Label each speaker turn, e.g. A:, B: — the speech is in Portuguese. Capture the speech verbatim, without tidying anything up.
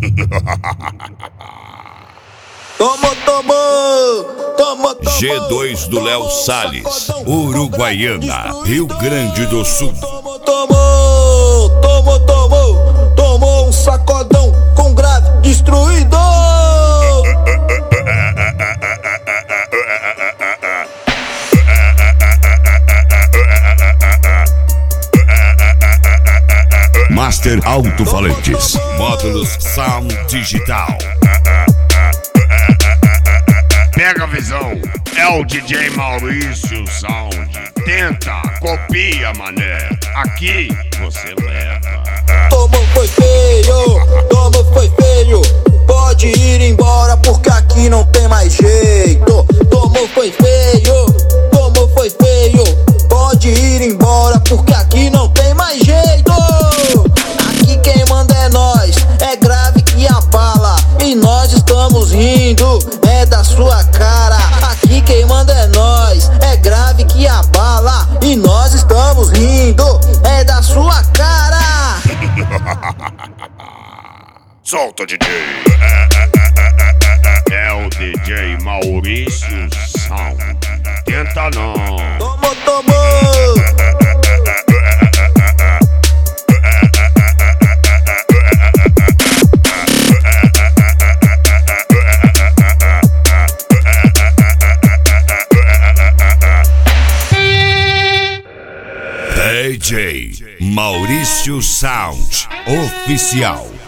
A: Tomou, tomou, tomou, tomou.
B: G dois do Léo Salles, Uruguaiana, Rio Grande do Sul.
A: Tomou, tomou, tomou, tomou, tomou um sacodão com grave destruidor.
B: Master Alto-Falantes, módulos Sound Digital.
C: Pega a visão, é o D J Maurício Sound. Tenta, copia, mané. Aqui você leva.
A: Tomou, foi feio, tomou, foi feio. Pode ir embora porque aqui não tem mais jeito. Tomou, foi feio, tomou, foi feio. Pode ir embora porque aqui não tem mais jeito. Aqui quem manda é nós, é grave que abala. E nós estamos rindo, é da sua cara. Aqui quem manda é nós, é grave que abala. E nós estamos rindo, é da sua cara.
C: Solta, D J. É o D J Maurício Sound. Tenta não.
A: Tomou, tomou.
B: D J Maurício Sound Oficial.